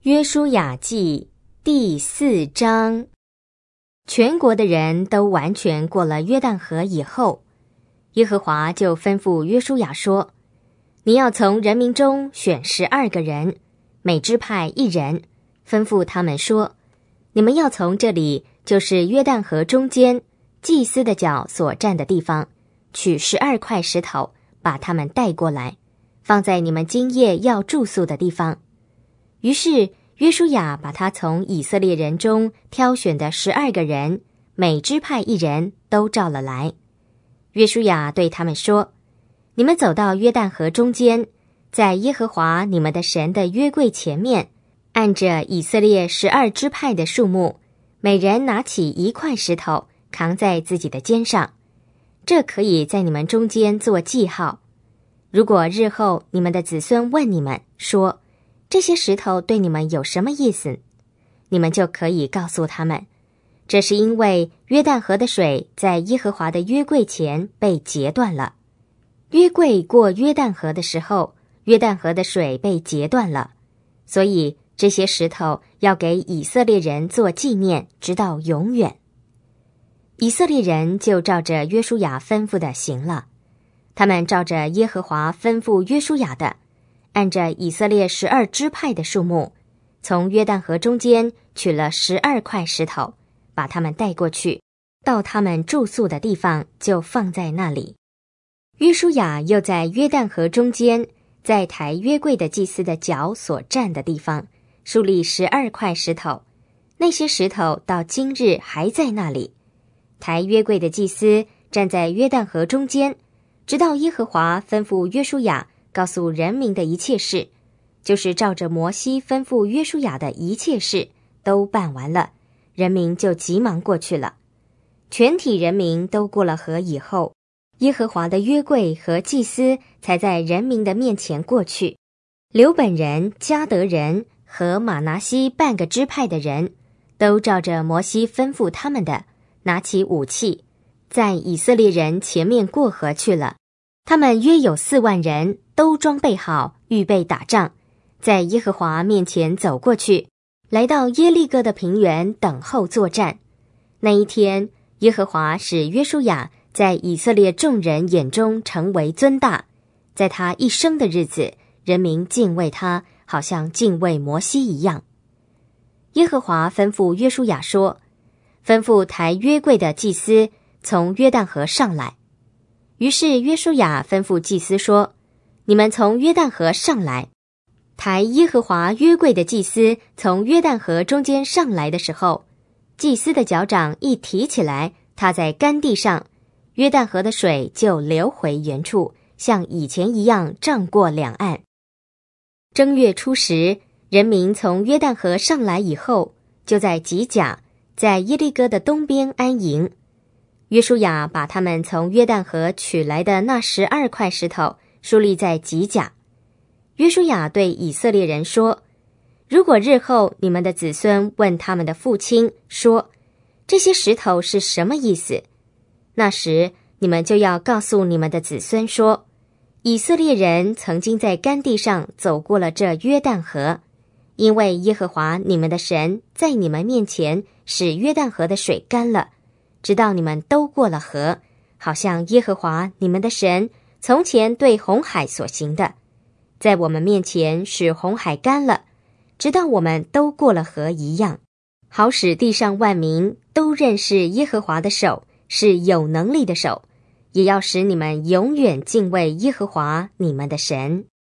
约书亚记第4章。全国的人都完全过了约旦河以后，耶和华就吩咐约书亚说：你要从人民中选12个人，每支派1人，吩咐他们说：你们要从这里，就是约旦河中间祭司的脚所站的地方，取12块石头，把他们带过来，放在你们今夜要住宿的地方。于是约书亚把他从以色列人中挑选的12个人，每支派1人，都召了来。约书亚对他们说：你们走到约旦河中间，在耶和华你们的神的约柜前面，按着以色列12支派的数目，每人拿起1块石头，扛在自己的肩上，这可以在你们中间做记号。如果日后你们的子孙问你们说，这些石头对你们有什么意思？你们就可以告诉他们，这是因为约旦河的水在耶和华的约柜前被截断了。约柜过约旦河的时候，约旦河的水被截断了，所以这些石头要给以色列人做纪念，直到永远。以色列人就照着约书亚吩咐的行了，他们照着耶和华吩咐约书亚的，按着以色列12支派的数目，从约旦河中间取了12块石头，把他们带过去，到他们住宿的地方，就放在那里。约书亚又在约旦河中间，在抬约柜的祭司的脚所站的地方，竖立12块石头，那些石头到今日还在那里。抬约柜的祭司站在约旦河中间，直到耶和华吩咐约书亚告诉人民的一切事，就是照着摩西吩咐约书亚的一切事都办完了，人民就急忙过去了。全体人民都过了河以后，耶和华的约柜和祭司才在人民的面前过去。流本人、迦得人和玛拿西半个支派的人，都照着摩西吩咐他们的，拿起武器，在以色列人前面过河去了。他们约有4万人，都装备好，预备打仗，在耶和华面前走过去，来到耶利哥的平原等候作战。那一天，耶和华使约书亚在以色列众人眼中成为尊大，在他一生的日子，人民敬畏他，好像敬畏摩西一样。耶和华吩咐约书亚说：吩咐抬约柜的祭司从约旦河上来。于是约书亚吩咐祭司说：你们从约旦河上来。抬耶和华约柜的祭司从约旦河中间上来的时候，祭司的脚掌一提起来，踏在干地上，约旦河的水就流回原处，像以前一样涨过两岸。正月初10，人民从约旦河上来以后，就在吉甲，在耶利哥的东边安营。约书亚把他们从约旦河取来的那12块石头竖立在吉甲。约书亚对以色列人说：如果日后你们的子孙问他们的父亲说，这些石头是什么意思？那时你们就要告诉你们的子孙说，以色列人曾经在干地上走过了这约旦河，因为耶和华你们的神在你们面前使约旦河的水干了，直到你们都过了河，好像耶和华你们的神从前对红海所行的，在我们面前使红海干了，直到我们都过了河一样，好使地上万民都认识耶和华的手是有能力的手，也要使你们永远敬畏耶和华你们的神。